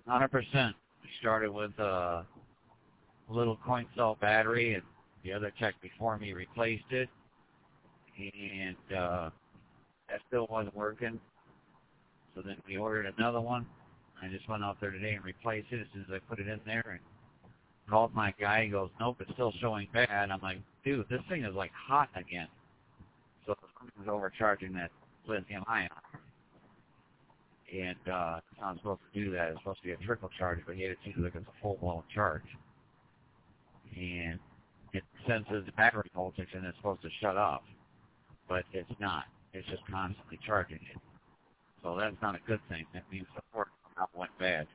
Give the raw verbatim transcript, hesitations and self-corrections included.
one hundred percent. We started with a little coin cell battery, and the other tech before me replaced it, and uh, that still wasn't working. So then we ordered another one. I just went out there today and replaced it as soon as I put it in there and called my guy. He goes, nope, it's still showing bad. I'm like, dude, this thing is like hot again. So it's overcharging that lithium ion. And uh, it's not supposed to do that. It's supposed to be a trickle charge, but yet it seems like it's a full-blown charge. And it senses the battery voltage and it's supposed to shut off. But it's not. It's just constantly charging it. So that's not a good thing. That means the port went bad.